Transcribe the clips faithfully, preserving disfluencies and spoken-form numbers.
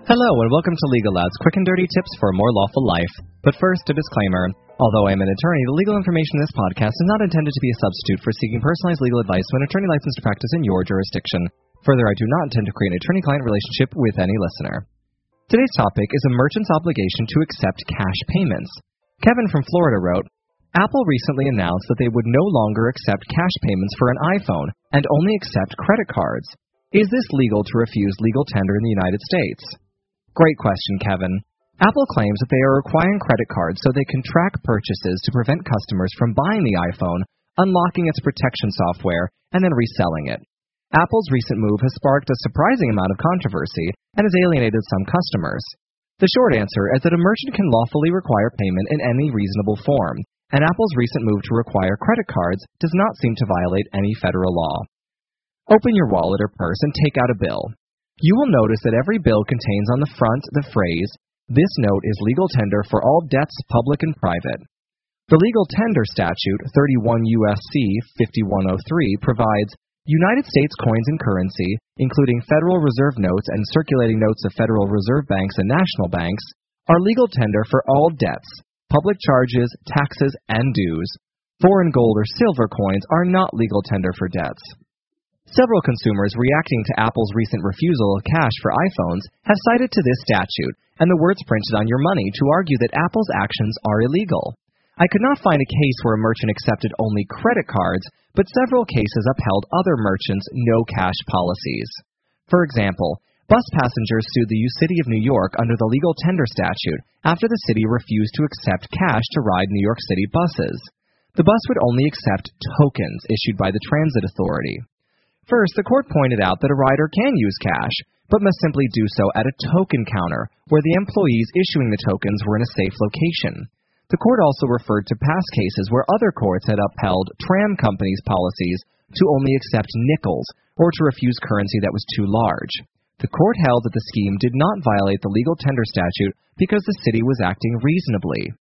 Hello and welcome to Legal Lab's quick and dirty tips for a more lawful life. But first, a disclaimer. Although I am an attorney, the legal information in this podcast is not intended to be a substitute for seeking personalized legal advice to an attorney licensed to practice in your jurisdiction. Further, I do not intend to create an attorney-client relationship with any listener. Today's topic is a merchant's obligation to accept cash payments. Kevin from Florida wrote, Apple recently announced that they would no longer accept cash payments for an iPhone and only accept credit cards. Is this legal to refuse legal tender in the United States? Great question, Kevin. Apple claims that they are requiring credit cards so they can track purchases to prevent customers from buying the iPhone, unlocking its protection software, and then reselling it. Apple's recent move has sparked a surprising amount of controversy and has alienated some customers. The short answer is that a merchant can lawfully require payment in any reasonable form, and Apple's recent move to require credit cards does not seem to violate any federal law. Open your wallet or purse and take out a bill. You will notice that every bill contains on the front the phrase, "This note is legal tender for all debts, public and private." The legal tender statute, thirty-one U S C fifty-one oh three, provides United States coins and currency, including Federal Reserve notes and circulating notes of Federal Reserve banks and national banks, are legal tender for all debts, public charges, taxes, and dues. Foreign gold or silver coins are not legal tender for debts. Several consumers reacting to Apple's recent refusal of cash for iPhones have cited to this statute and the words printed on your money to argue that Apple's actions are illegal. I could not find a case where a merchant accepted only credit cards, but several cases upheld other merchants' no-cash policies. For example, bus passengers sued the City of New York under the legal tender statute after the city refused to accept cash to ride New York City buses. The bus would only accept tokens issued by the Transit Authority. First, the court pointed out that a rider can use cash, but must simply do so at a token counter, where the employees issuing the tokens were in a safe location. The court also referred to past cases where other courts had upheld tram companies' policies to only accept nickels or to refuse currency that was too large. The court held that the scheme did not violate the legal tender statute because the city was acting reasonably.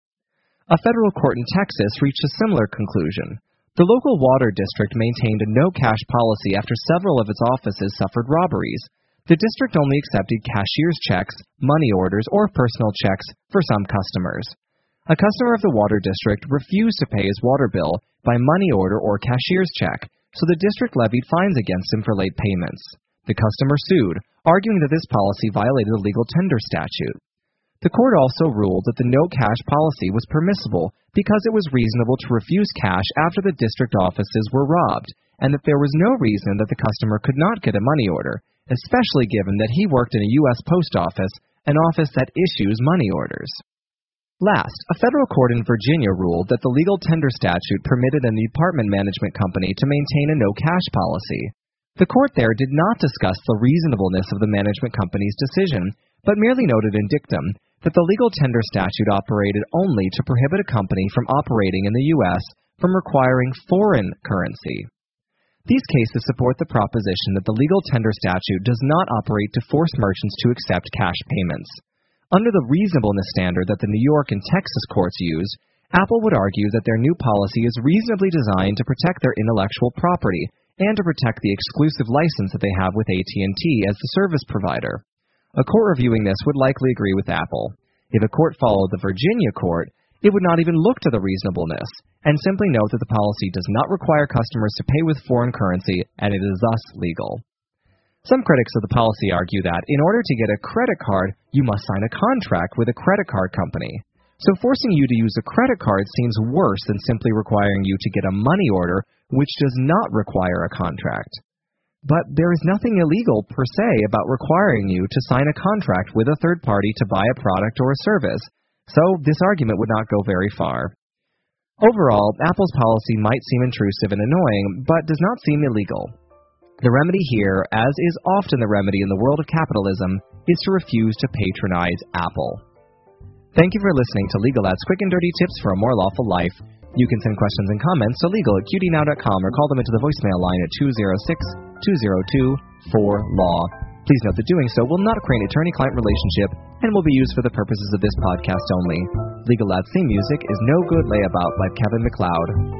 A federal court in Texas reached a similar conclusion. The local water district maintained a no-cash policy after several of its offices suffered robberies. The district only accepted cashier's checks, money orders, or personal checks for some customers. A customer of the water district refused to pay his water bill by money order or cashier's check, so the district levied fines against him for late payments. The customer sued, arguing that this policy violated the legal tender statute. The court also ruled that the no-cash policy was permissible because it was reasonable to refuse cash after the district offices were robbed, and that there was no reason that the customer could not get a money order, especially given that he worked in a U S post office, an office that issues money orders. Last, a federal court in Virginia ruled that the legal tender statute permitted an apartment management company to maintain a no-cash policy. The court there did not discuss the reasonableness of the management company's decision, but merely noted in dictum that the legal tender statute operated only to prohibit a company from operating in the U S from requiring foreign currency. These cases support the proposition that the legal tender statute does not operate to force merchants to accept cash payments. Under the reasonableness standard that the New York and Texas courts used, Apple would argue that their new policy is reasonably designed to protect their intellectual property and to protect the exclusive license that they have with A T and T as the service provider. A court reviewing this would likely agree with Apple. If a court followed the Virginia court, it would not even look to the reasonableness, and simply note that the policy does not require customers to pay with foreign currency, and it is thus legal. Some critics of the policy argue that, in order to get a credit card, you must sign a contract with a credit card company. So forcing you to use a credit card seems worse than simply requiring you to get a money order, which does not require a contract. But there is nothing illegal per se about requiring you to sign a contract with a third party to buy a product or a service, so this argument would not go very far. Overall, Apple's policy might seem intrusive and annoying, but does not seem illegal. The remedy here, as is often the remedy in the world of capitalism, is to refuse to patronize Apple. Thank you for listening to Legal Lab's quick and dirty tips for a more lawful life. You can send questions and comments to legal at q d now dot com or call them into the voicemail line at two zero six, two zero two, four law. Please note that doing so will not create an attorney-client relationship and will be used for the purposes of this podcast only. Legal Lab's theme music is No Good Layabout by Kevin MacLeod.